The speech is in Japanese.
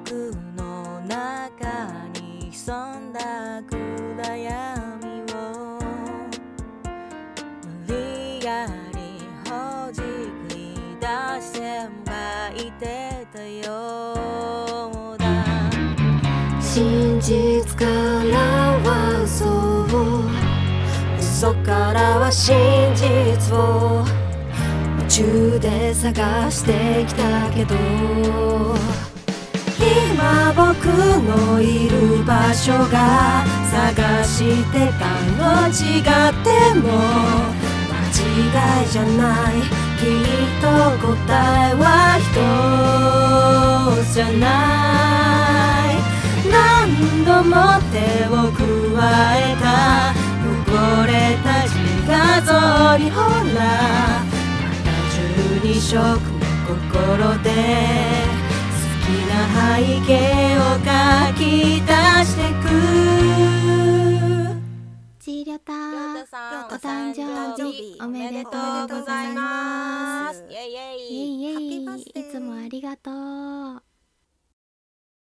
僕の中に潜んだ暗闇を無理やりほじくり出してもがいてたようだ。真実からは嘘からは真実を夢中で探してきたけど、今僕のいる場所が探してたの違っても間違いじゃない。きっと答えは一つじゃない。何度も手を加えた汚れた自画像にほら12色の心で好きな背景を描き出してく。 ちりょたさんお誕生日おめでとうございます。 イエイイエイイエイイエイ、 ハッピーバースデーいつもありがとう。